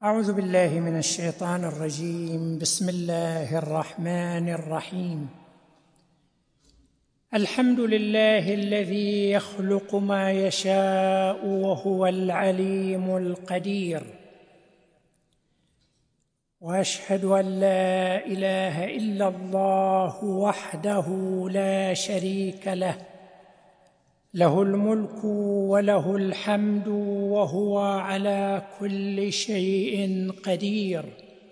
أعوذ بالله من الشيطان الرجيم. بسم الله الرحمن الرحيم. الحمد لله الذي يخلق ما يشاء وهو العليم القدير، وأشهد أن لا إله إلا الله وحده لا شريك له، له الملك وله الحمد وهو على كل شيء قدير.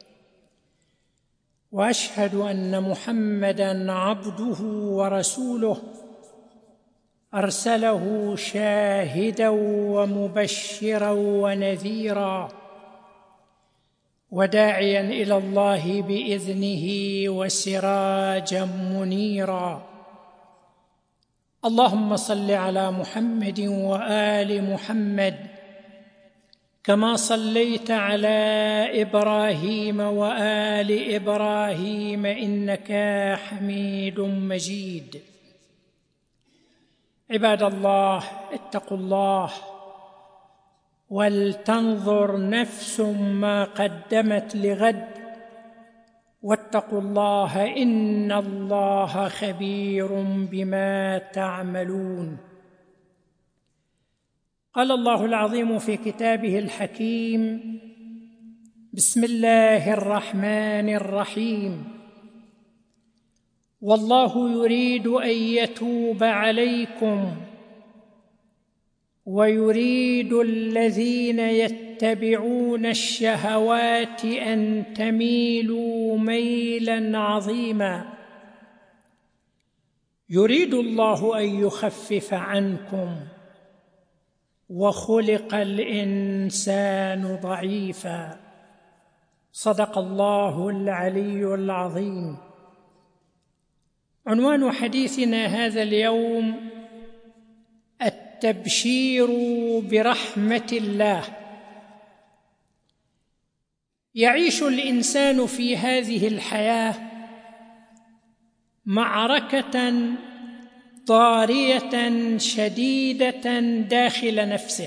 واشهد ان محمدًا عبده ورسوله، ارسله شاهدًا ومبشرًا ونذيرًا وداعيًا الى الله باذنه وسراجًا منيرًا. اللهم صل على محمد وآل محمد كما صليت على إبراهيم وآل إبراهيم إنك حميد مجيد. عباد الله، اتقوا الله ولتنظر نفس ما قدمت لغد، واتقوا الله إن الله خبير بما تعملون. قال الله العظيم في كتابه الحكيم: بسم الله الرحمن الرحيم. والله يريد أن يتوب عليكم ويريد الذين يتبعون الشهوات أن تميلوا ميلاً عظيماً. يريد الله أن يخفف عنكم وخلق الإنسان ضعيفاً. صدق الله العلي العظيم. عنوان حديثنا هذا اليوم: التبشير برحمة الله. يعيش الإنسان في هذه الحياة معركة طارية شديدة داخل نفسه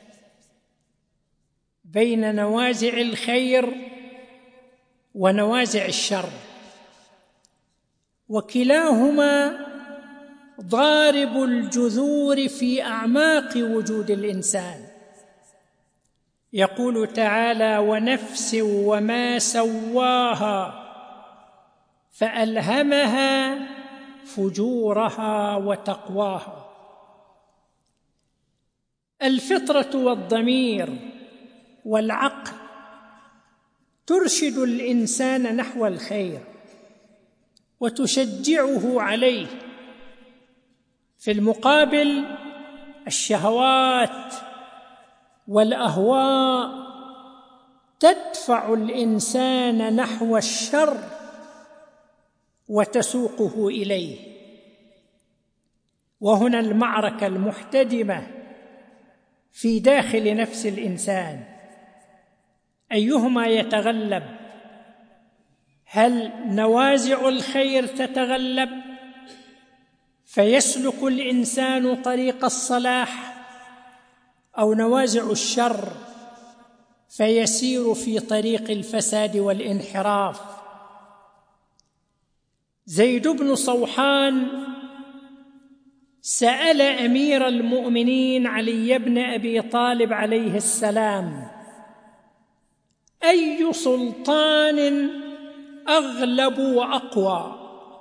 بين نوازع الخير ونوازع الشر، وكلاهما ضارب الجذور في أعماق وجود الإنسان. يقول تعالى: ونفس وما سواها فألهمها فجورها وتقواها. الفطرة والضمير والعقل ترشد الإنسان نحو الخير وتشجعه عليه. في المقابل الشهوات والأهواء تدفع الإنسان نحو الشر وتسوقه إليه. وهنا المعركة المحتدمة في داخل نفس الإنسان، أيهما يتغلب؟ هل نوازع الخير تتغلب فيسلك الإنسان طريق الصلاح، أو نوازع الشر فيسير في طريق الفساد والانحراف؟ زيد بن صوحان سأل أمير المؤمنين علي بن أبي طالب عليه السلام: أي سلطان أغلب وأقوى؟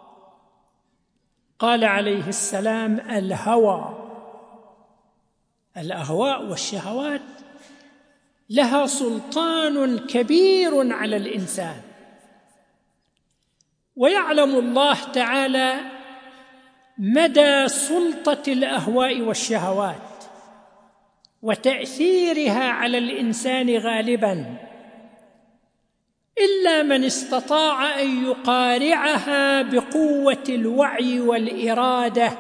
قال عليه السلام: الهوى. الأهواء والشهوات لها سلطان كبير على الإنسان، ويعلم الله تعالى مدى سلطة الأهواء والشهوات وتأثيرها على الإنسان غالباً، إلا من استطاع أن يقارعها بقوة الوعي والإرادة،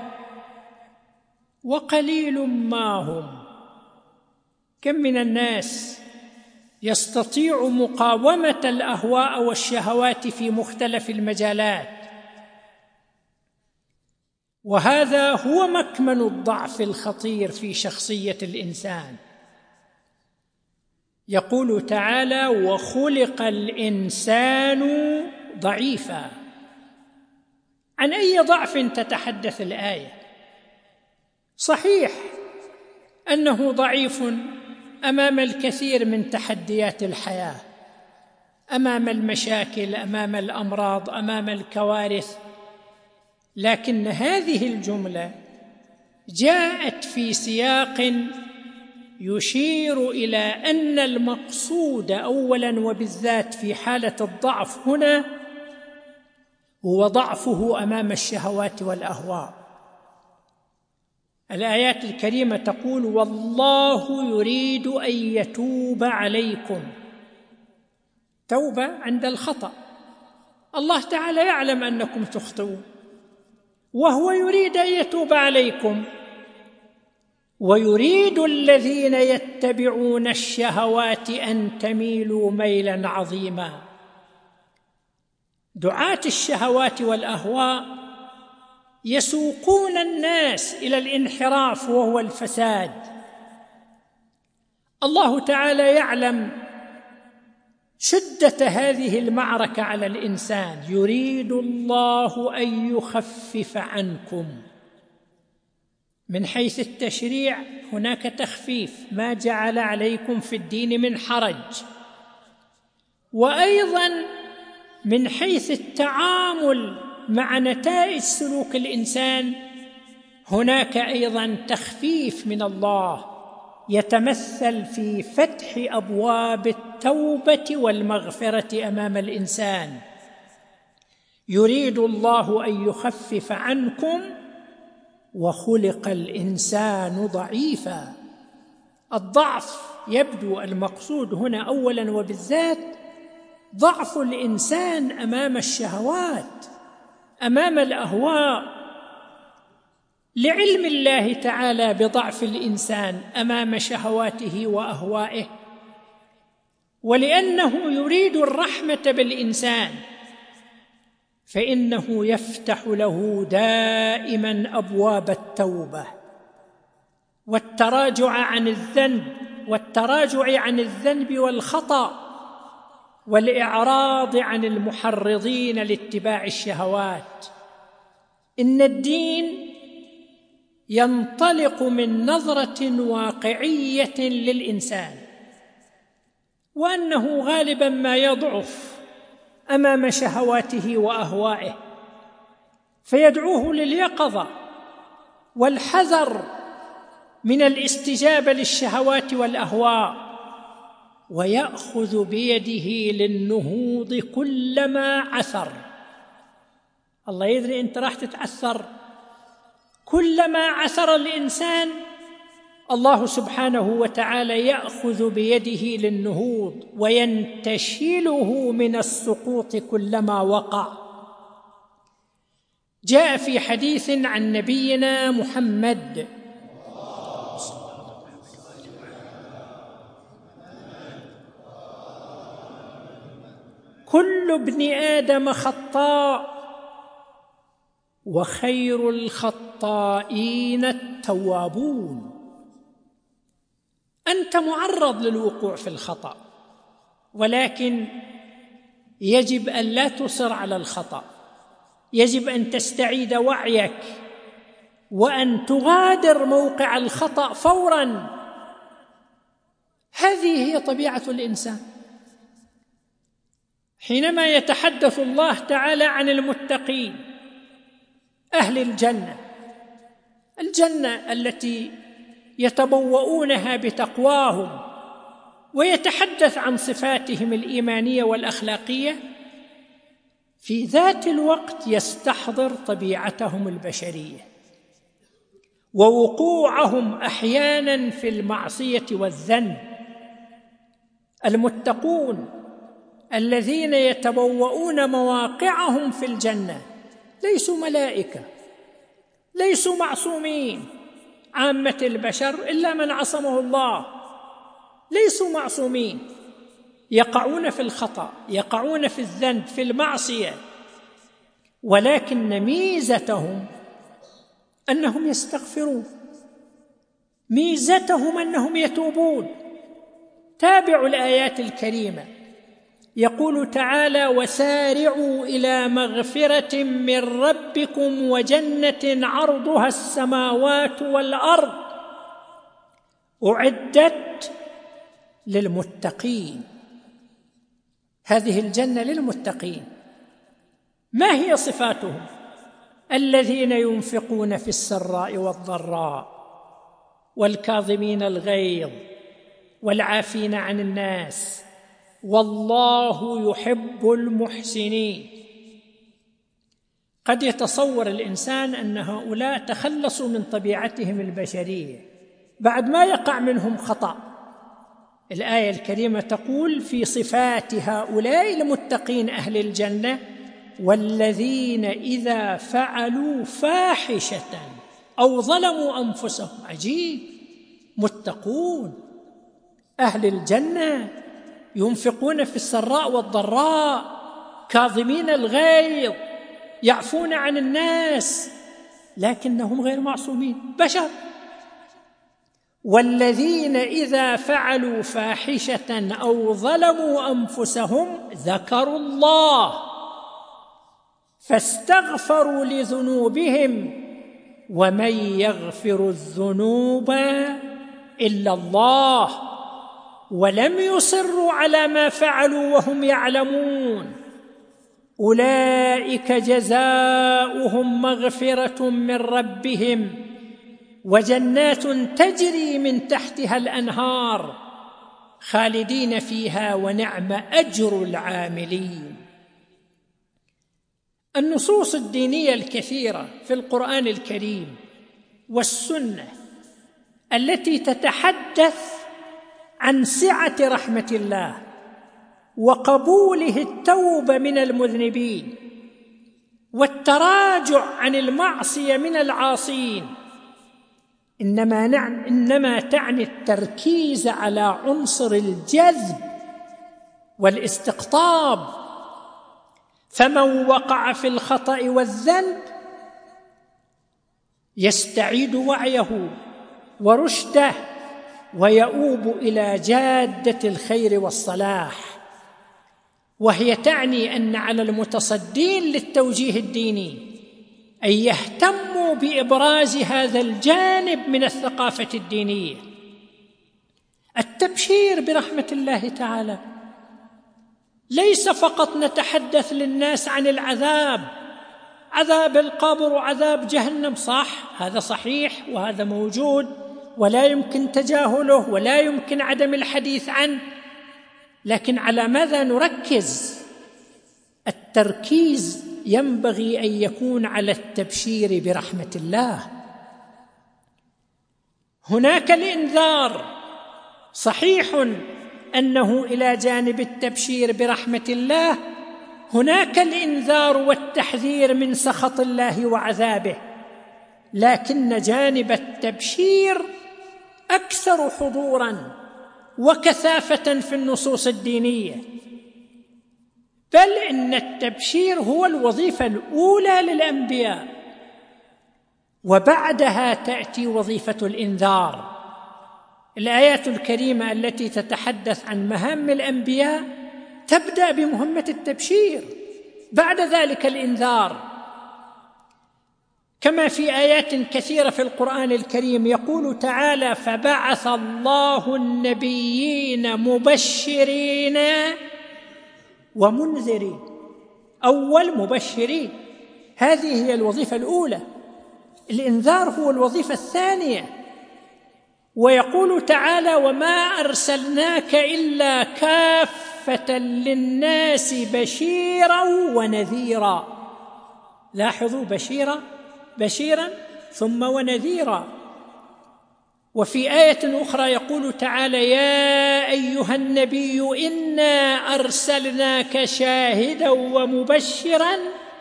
وقليل ما هم. كم من الناس يستطيع مقاومة الأهواء والشهوات في مختلف المجالات، وهذا هو مكمن الضعف الخطير في شخصية الإنسان. يقول تعالى: وخلق الإنسان ضعيفا. عن أي ضعف تتحدث الآية؟ صحيح أنه ضعيف أمام الكثير من تحديات الحياة، أمام المشاكل، أمام الأمراض، أمام الكوارث، لكن هذه الجملة جاءت في سياق يشير إلى أن المقصود أولاً وبالذات في حالة الضعف هنا هو ضعفه أمام الشهوات والأهواء. الآيات الكريمة تقول: والله يريد أن يتوب عليكم. توبة عند الخطأ، الله تعالى يعلم أنكم تخطئون وهو يريد أن يتوب عليكم، ويريد الذين يتبعون الشهوات أن تميلوا ميلاً عظيماً. دعاة الشهوات والأهواء يسوقون الناس إلى الانحراف وهو الفساد. الله تعالى يعلم شدة هذه المعركة على الإنسان، يريد الله أن يخفف عنكم. من حيث التشريع هناك تخفيف، ما جعل عليكم في الدين من حرج، وأيضاً من حيث التعامل مع نتائج سلوك الإنسان هناك أيضاً تخفيف من الله يتمثل في فتح أبواب التوبة والمغفرة أمام الإنسان. يريد الله أن يخفف عنكم وخلق الإنسان ضعيفا. الضعف يبدو المقصود هنا أولاً وبالذات ضعف الإنسان أمام الشهوات، أمام الأهواء، لعلم الله تعالى بضعف الإنسان أمام شهواته وأهوائه، ولأنه يريد الرحمة بالإنسان فإنه يفتح له دائما أبواب التوبة والتراجع عن الذنب والخطأ والإعراض عن المحرضين لاتباع الشهوات. إن الدين ينطلق من نظرة واقعية للإنسان، وأنه غالباً ما يضعف أمام شهواته وأهوائه، فيدعوه لليقظة والحذر من الاستجابة للشهوات والأهواء، ويأخذ بيده للنهوض كلما عثر. الله يدري أنت راح تتعثر، كلما عثر الإنسان الله سبحانه وتعالى يأخذ بيده للنهوض وينتشله من السقوط كلما وقع. جاء في حديث عن نبينا محمد كل ابن آدم خطاء وخير الخطائين التوابون. أنت معرض للوقوع في الخطأ، ولكن يجب أن لا تصر على الخطأ، يجب أن تستعيد وعيك وأن تغادر موقع الخطأ فوراً. هذه هي طبيعة الإنسان. حينما يتحدث الله تعالى عن المتقين أهل الجنة التي يتبوؤونها بتقواهم، ويتحدث عن صفاتهم الإيمانية والأخلاقية، في ذات الوقت يستحضر طبيعتهم البشرية ووقوعهم أحياناً في المعصية والذنب. المتقون الذين يتبوؤون مواقعهم في الجنة ليسوا ملائكة، ليسوا معصومين. عامة البشر إلا من عصمه الله ليسوا معصومين، يقعون في الخطأ، يقعون في الذنب، في المعصية، ولكن ميزتهم أنهم يستغفرون، ميزتهم أنهم يتوبون. تابعوا الآيات الكريمة. يقول تعالى: وسارعوا إلى مغفرة من ربكم وجنة عرضها السماوات والأرض أعدت للمتقين. هذه الجنة للمتقين. ما هي صفاتهم؟ الذين ينفقون في السراء والضراء والكاظمين الغيظ والعافين عن الناس والله يحب المحسنين. قد يتصور الإنسان أن هؤلاء تخلصوا من طبيعتهم البشرية بعد ما يقع منهم خطأ. الآية الكريمة تقول في صفات هؤلاء المتقين أهل الجنة: والذين إذا فعلوا فاحشة أو ظلموا أنفسهم. عجيب، متقون أهل الجنة ينفقون في السراء والضراء، كاظمين الغيظ، يعفون عن الناس، لكنهم غير معصومين، بشر. والذين إذا فعلوا فاحشة أو ظلموا أنفسهم ذكروا الله فاستغفروا لذنوبهم ومن يغفر الذنوب إلا الله ولم يصروا على ما فعلوا وهم يعلمون أولئك جزاؤهم مغفرة من ربهم وجنات تجري من تحتها الأنهار خالدين فيها ونعم أجر العاملين. النصوص الدينية الكثيرة في القرآن الكريم والسنة التي تتحدث عن سعة رحمة الله وقبوله التوبة من المذنبين والتراجع عن المعصية من العاصين إنما تعني التركيز على عنصر الجذب والاستقطاب. فمن وقع في الخطأ والذنب يستعيد وعيه ورشده ويؤوب إلى جادة الخير والصلاح. وهي تعني أن على المتصدين للتوجيه الديني أن يهتموا بإبراز هذا الجانب من الثقافة الدينية. التبشير برحمة الله تعالى ليس فقط نتحدث للناس عن العذاب، عذاب القبر وعذاب جهنم، صح، هذا صحيح وهذا موجود ولا يمكن تجاهله ولا يمكن عدم الحديث عنه، لكن على ماذا نركز؟ التركيز ينبغي أن يكون على التبشير برحمة الله. هناك الإنذار، صحيح أنه إلى جانب التبشير برحمة الله هناك الإنذار والتحذير من سخط الله وعذابه، لكن جانب التبشير أكثر حضوراً وكثافة في النصوص الدينية، بل إن التبشير هو الوظيفة الأولى للأنبياء، وبعدها تأتي وظيفة الإنذار. الآيات الكريمة التي تتحدث عن مهام الأنبياء تبدأ بمهمة التبشير، بعد ذلك الإنذار، كما في آيات كثيرة في القرآن الكريم يقول تعالى: فبعث الله النبيين مبشرين ومنذرين. أول مبشرين، هذه هي الوظيفة الأولى. الإنذار هو الوظيفة الثانية. ويقول تعالى: وما أرسلناك إلا كافة للناس بشيرا ونذيرا. لاحظوا، بشيرا ثم ونذيرا. وفي آية أخرى يقول تعالى: يا أيها النبي إنا أرسلناك شاهدا ومبشرا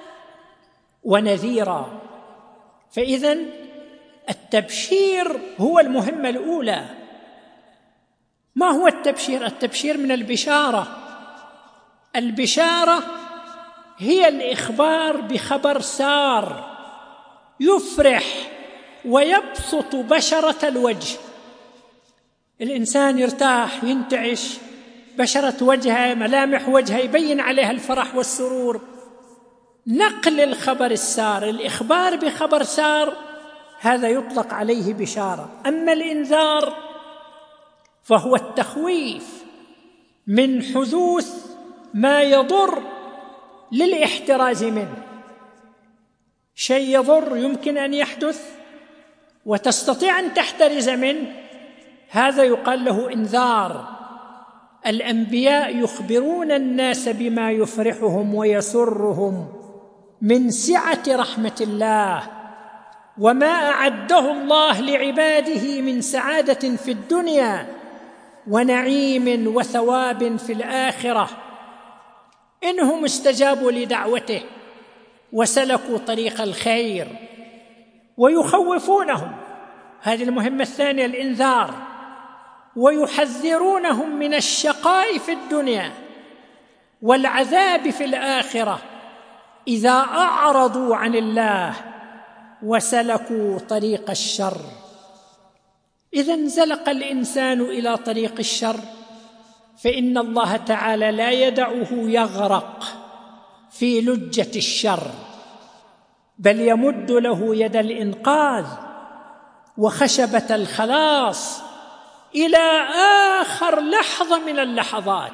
ونذيرا. فإذن التبشير هو المهمة الأولى. ما هو التبشير؟ التبشير من البشارة. البشارة هي الإخبار بخبر سار يفرح ويبسط بشرة الوجه. الإنسان يرتاح، ينتعش، بشرة وجهه، ملامح وجهه يبين عليها الفرح والسرور. نقل الخبر السار، الإخبار بخبر سار، هذا يطلق عليه بشارة. أما الإنذار فهو التخويف من حدوث ما يضر للاحتراز منه. شيء يضر يمكن أن يحدث وتستطيع أن تحترز منه، هذا يقال له إنذار. الأنبياء يخبرون الناس بما يفرحهم ويسرهم من سعة رحمة الله وما أعده الله لعباده من سعادة في الدنيا ونعيم وثواب في الآخرة إنهم استجابوا لدعوته وسلكوا طريق الخير. ويخوفونهم، هذه المهمة الثانية، الإنذار، ويحذرونهم من الشقاء في الدنيا والعذاب في الآخرة إذا أعرضوا عن الله وسلكوا طريق الشر. إذا انزلق الإنسان إلى طريق الشر فإن الله تعالى لا يدعه يغرق في لجة الشر، بل يمد له يد الإنقاذ وخشبة الخلاص إلى آخر لحظة من اللحظات.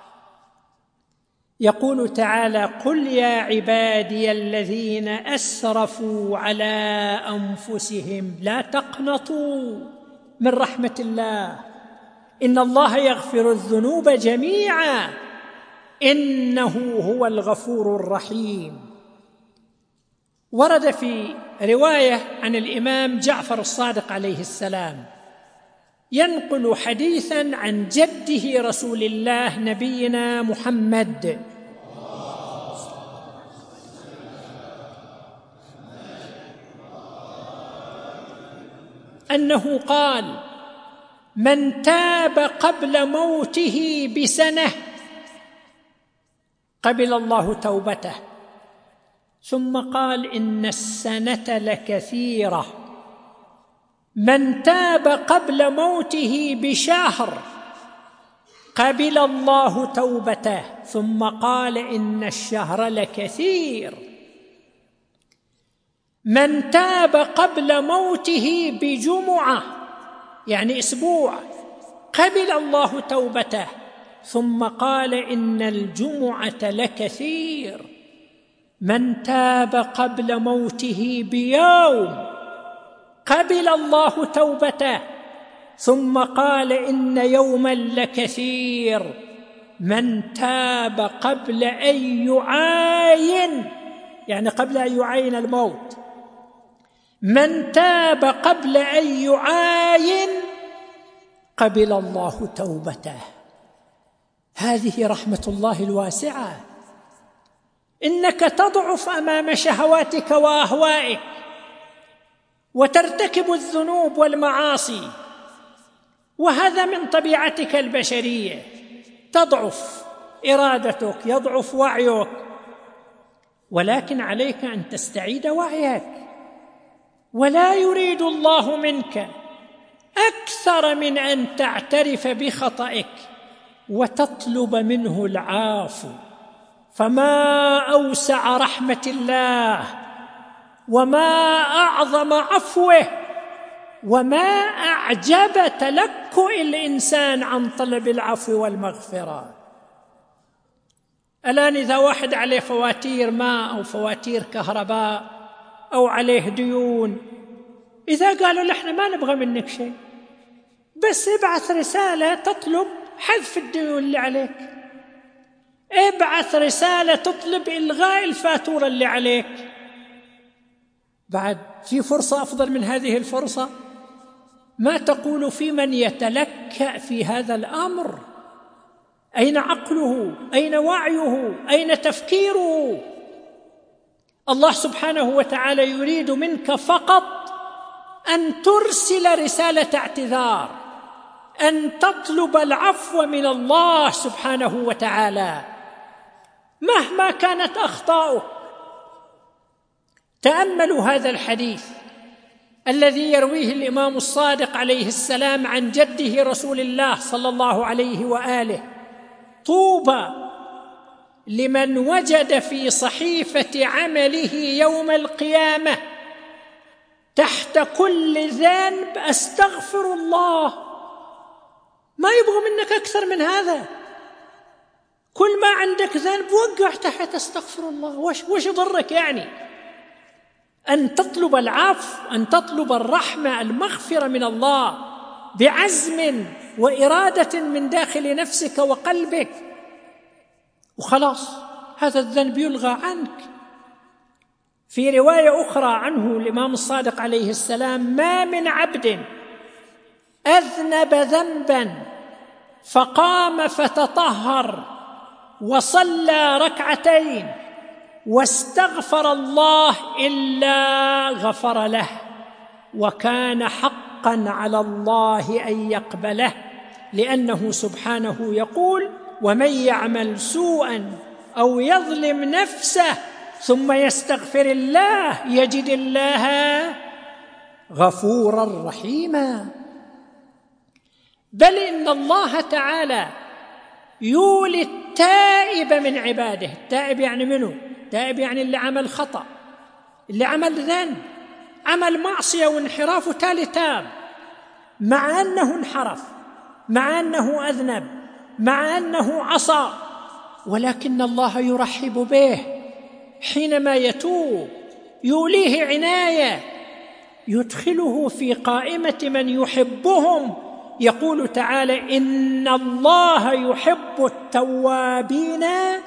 يقول تعالى: قل يا عبادي الذين أسرفوا على أنفسهم لا تقنطوا من رحمة الله إن الله يغفر الذنوب جميعا إنه هو الغفور الرحيم. ورد في رواية عن الإمام جعفر الصادق عليه السلام ينقل حديثا عن جده رسول الله نبينا محمد أنه قال: من تاب قبل موته بسنة قبل الله توبته. ثم قال: إن السنة لكثيرة. من تاب قبل موته بشهر قبل الله توبته. ثم قال: إن الشهر لكثير. من تاب قبل موته بجمعة، يعني أسبوع، قبل الله توبته. ثم قال: إن الجمعة لكثير. من تاب قبل موته بيوم قبل الله توبته. ثم قال: إن يوما لكثير. من تاب قبل أن يعاين، يعني قبل أن يعاين الموت، من تاب قبل أن يعاين قبل الله توبته. هذه رحمة الله الواسعة. إنك تضعف أمام شهواتك وأهوائك وترتكب الذنوب والمعاصي، وهذا من طبيعتك البشرية، تضعف إرادتك، يضعف وعيك، ولكن عليك أن تستعيد وعيك. ولا يريد الله منك أكثر من أن تعترف بخطئك وتطلب منه العفو. فما أوسع رحمة الله وما أعظم عفوه وما أعجب تلكؤ الإنسان عن طلب العفو والمغفرة. الآن إذا واحد عليه فواتير ماء أو فواتير كهرباء أو عليه ديون، إذا قالوا له إحنا ما نبغى منك شيء، بس ابعث رسالة تطلب حذف الديون اللي عليك، ابعث رسالة تطلب إلغاء الفاتورة اللي عليك. بعد في فرصة أفضل من هذه الفرصة؟ ما تقول في من يتلكأ في هذا الأمر؟ أين عقله؟ أين وعيه؟ أين تفكيره؟ الله سبحانه وتعالى يريد منك فقط أن ترسل رسالة اعتذار، أن تطلب العفو من الله سبحانه وتعالى مهما كانت أخطاؤك. تأملوا هذا الحديث: الذي يرويه الإمام الصادق عليه السلام عن جده رسول الله صلى الله عليه وآله: طوبى لمن وجد في صحيفة عمله يوم القيامة تحت كل ذنب أستغفر الله. ما يبغى منك أكثر من هذا. كل ما عندك ذنب وقع تحت أستغفر الله. وش ضرك يعني أن تطلب العفو، أن تطلب الرحمة، المغفرة من الله بعزم وإرادة من داخل نفسك وقلبك، وخلاص هذا الذنب يلغى عنك. في رواية أخرى عنه الإمام الصادق عليه السلام: ما من عبد أذنب ذنبا فقام فتطهر وصلى ركعتين واستغفر الله إلا غفر له، وكان حقا على الله أن يقبله، لأنه سبحانه يقول: ومن يعمل سوءا أو يظلم نفسه ثم يستغفر الله يجد الله غفورا رحيما. بل إن الله تعالى يولي التائب من عباده. التائب يعني منه؟ التائب يعني اللي عمل خطأ، اللي عمل ذنب، عمل معصية وانحراف وتالي تاب، مع أنه انحرف، مع أنه أذنب، مع أنه عصى، ولكن الله يرحب به حينما يتوب، يوليه عناية، يدخله في قائمة من يحبهم. يقول تعالى: إن الله يحب التوابين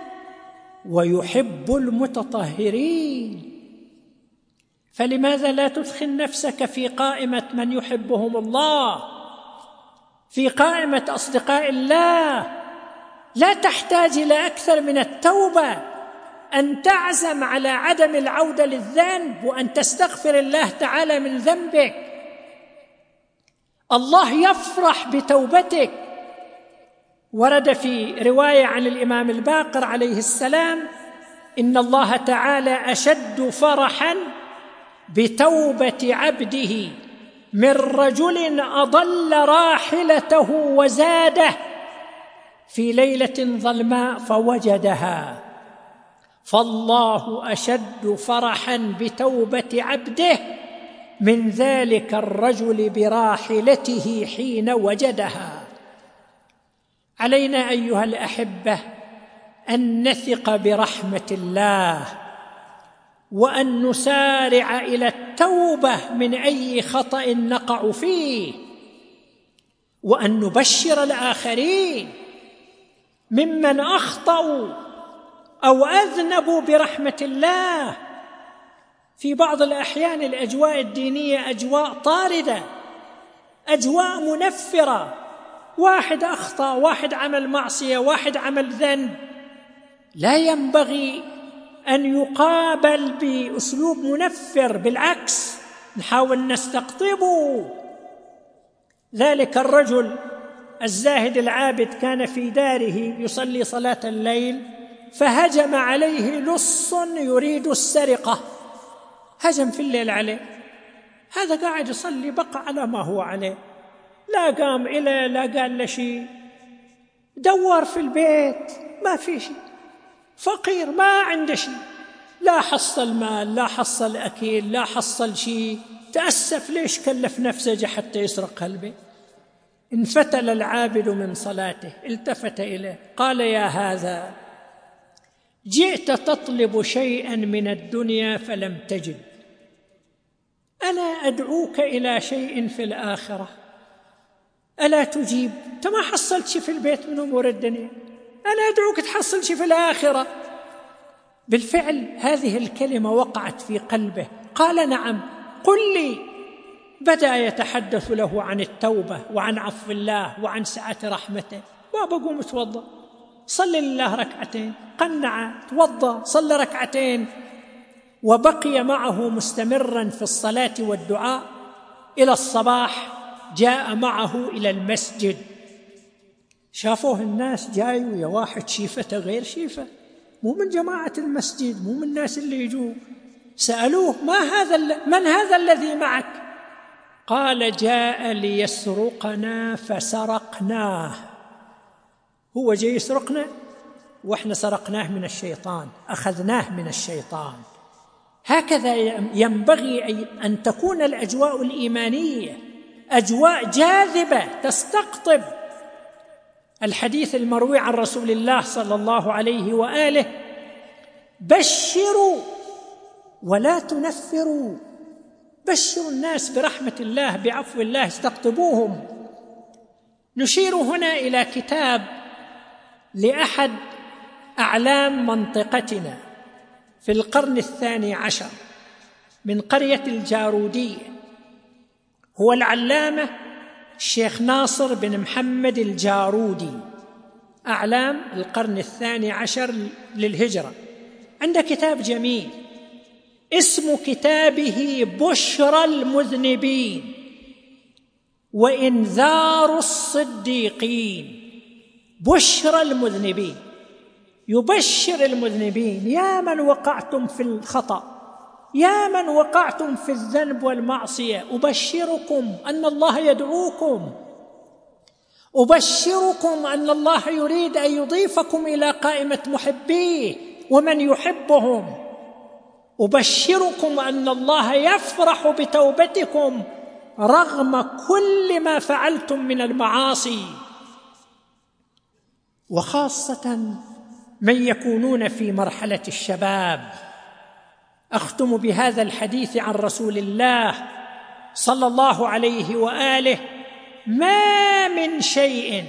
ويحب المتطهرين. فلماذا لا تدخل نفسك في قائمة من يحبهم الله، في قائمة أصدقاء الله؟ لا تحتاج إلى أكثر من التوبة، أن تعزم على عدم العودة للذنب وأن تستغفر الله تعالى من ذنبك. الله يفرح بتوبتك. ورد في رواية عن الإمام الباقر عليه السلام: إن الله تعالى أشد فرحا بتوبة عبده من رجل أضل راحلته وزاده في ليلة ظلماء فوجدها. فالله أشد فرحا بتوبة عبده من ذلك الرجل براحلته حين وجدها. علينا أيها الأحبة أن نثق برحمة الله، وأن نسارع إلى التوبة من أي خطأ نقع فيه، وأن نبشر الآخرين ممن أخطأوا أو أذنبوا برحمة الله. في بعض الأحيان الأجواء الدينية أجواء طاردة، أجواء منفرة، واحد أخطأ، واحد عمل معصية، واحد عمل ذنب، لا ينبغي أن يقابل بأسلوب منفر، بالعكس نحاول نستقطبه. ذلك الرجل الزاهد العابد كان في داره يصلي صلاة الليل، فهجم عليه لص يريد السرقة، هجم في الليل عليه. هذا قاعد يصلي بقى على ما هو عليه، لا قام إليه، لا قال له شيء، دور في البيت ما في شيء، فقير ما عنده شيء، لا حصل مال، لا حصل أكيل، لا حصل شيء، تأسف ليش كلف نفسه حتى يسرق البيت. انفتل العابد من صلاته، التفت إليه قال: يا هذا، جئت تطلب شيئا من الدنيا فلم تجد، ألا أدعوك إلى شيء في الآخرة ألا تجيب؟ أنت ما حصلت شيء في البيت من أمور الدنيا، أنا أدعوك تحصل شيء في الآخرة. بالفعل هذه الكلمة وقعت في قلبه، قال: نعم، قل لي. بدأ يتحدث له عن التوبة وعن عفو الله وعن سعة رحمته. بابا قوم توضأ، صلي لله ركعتين، قنع، توضأ، صلى ركعتين، وبقي معه مستمرا في الصلاة والدعاء إلى الصباح. جاء معه إلى المسجد، شافوه الناس جاي ويا واحد شيفته غير شيفة، مو من جماعة المسجد، مو من الناس اللي يجوا. سألوه: من هذا الذي معك؟ قال: جاء ليسرقنا فسرقناه. هو جاي يسرقنا وإحنا سرقناه من الشيطان، أخذناه من الشيطان. هكذا ينبغي أن تكون الأجواء الإيمانية، أجواء جاذبة تستقطب. الحديث المروي عن رسول الله صلى الله عليه وآله: بشروا ولا تنفروا، بشروا الناس برحمة الله بعفو الله، استقطبوهم. نشير هنا إلى كتاب لأحد أعلام منطقتنا في القرن 12 من قرية الجارودية، هو العلامة الشيخ ناصر بن محمد الجارودي، أعلام القرن 12 للهجرة. عنده كتاب جميل اسم كتابه بشرى المذنبين وإنذار الصديقين. بشرى المذنبين، يبشر المذنبين: يا من وقعتم في الخطأ، يا من وقعتم في الذنب والمعصية، أبشركم أن الله يدعوكم، أبشركم أن الله يريد أن يضيفكم إلى قائمة محبيه ومن يحبهم، أبشركم أن الله يفرح بتوبتكم رغم كل ما فعلتم من المعاصي، وخاصة من يكونون في مرحلة الشباب. أختم بهذا الحديث عن رسول الله صلى الله عليه وآله: ما من شيء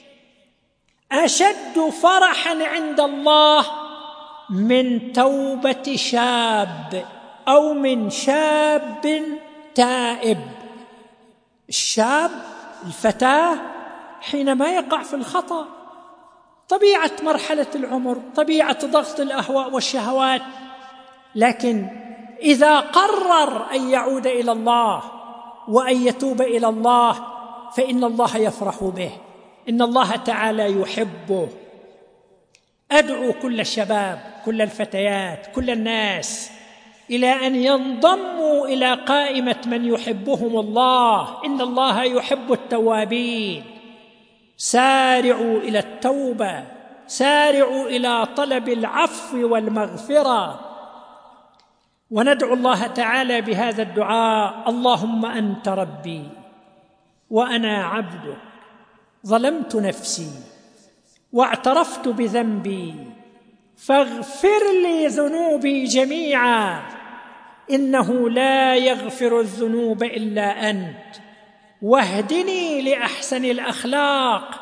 أشد فرحا عند الله من توبة شاب أو من شاب تائب. الشاب، الفتاة، حينما يقع في الخطأ، طبيعة مرحلة العمر، طبيعة ضغط الأهواء والشهوات، لكن إذا قرر أن يعود إلى الله وأن يتوب إلى الله فإن الله يفرح به، إن الله تعالى يحبه. أدعو كل الشباب، كل الفتيات، كل الناس إلى أن ينضموا إلى قائمة من يحبهم الله. إن الله يحب التوابين. سارعوا إلى التوبة، سارعوا إلى طلب العفو والمغفرة، وندعو الله تعالى بهذا الدعاء: اللهم أنت ربي وأنا عبدك، ظلمت نفسي واعترفت بذنبي، فاغفر لي ذنوبي جميعا، إنه لا يغفر الذنوب إلا أنت، واهدني لأحسن الأخلاق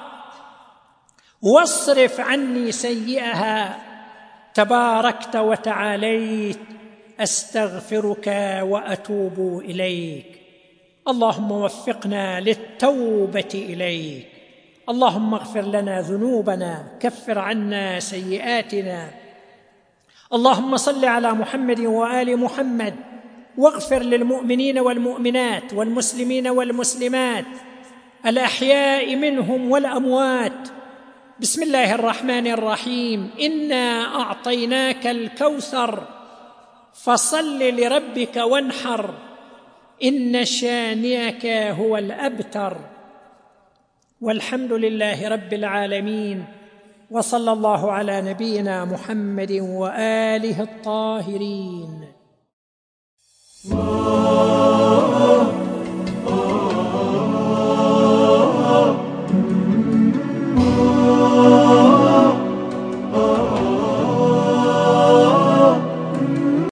واصرف عني سيئها، تباركت وتعاليت، أستغفرك وأتوب إليك. اللهم وفقنا للتوبة إليك، اللهم اغفر لنا ذنوبنا، كفر عنا سيئاتنا. اللهم صل على محمد وآل محمد، واغفر للمؤمنين والمؤمنات والمسلمين والمسلمات الأحياء منهم والأموات. بسم الله الرحمن الرحيم. إنا أعطيناك الكوثر فصل لربك وانحر، إن شانئك هو الأبتر. والحمد لله رب العالمين، وصلى الله على نبينا محمد وآله الطاهرين.